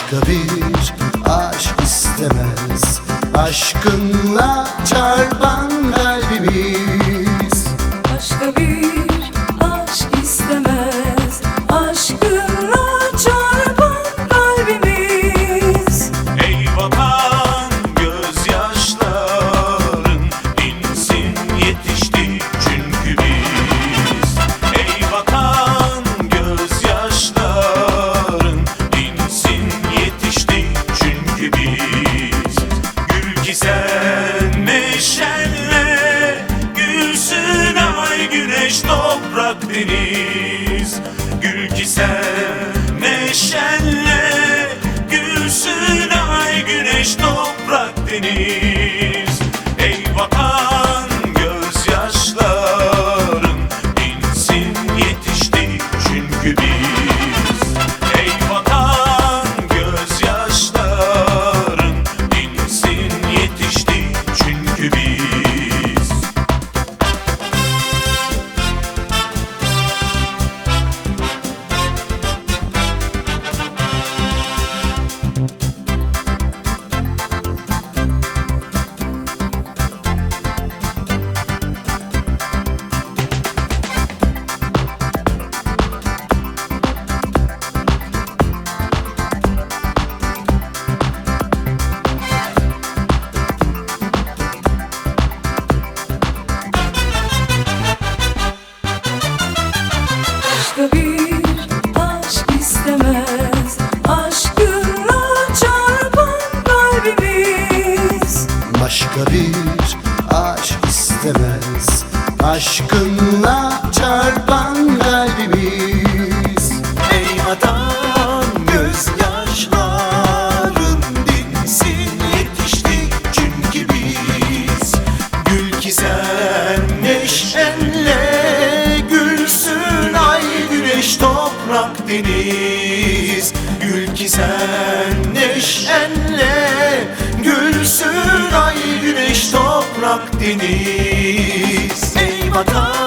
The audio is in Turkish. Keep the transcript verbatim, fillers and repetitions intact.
Başka bir aşk istemez, aşkınla çarpan kalbimiz. Başka bir aşk istemez, aşkınla çarpan kalbimiz. Ey vatan, gözyaşların dinsin yetiştik çünkü biz. Ey vatan, gözyaşların dinsin yetiştik çünkü biz. Gül ki sen neşenle, gülsün ay güneş toprak deniz. Gül ki sen neşenle, gülsün ay güneş toprak deniz. Ey vatan, gözyaşların dinsin yetiştik çünkü biz. Ey vatan, gözyaşların dinsin yetiştik çünkü biz. Başka bir aşk istemez, aşkınla çarpan kalbimiz. Başka bir aşk istemez, aşkınla çarpan kalbimiz. Ey vatan, gözyaşların dinsin yetiştik çünkü biz. Gül ki sen neşenle, gülsün ay güneş toprak deniz. Gül ki sen neşenle, gülsün ay güneş toprak deniz. Ey vatan,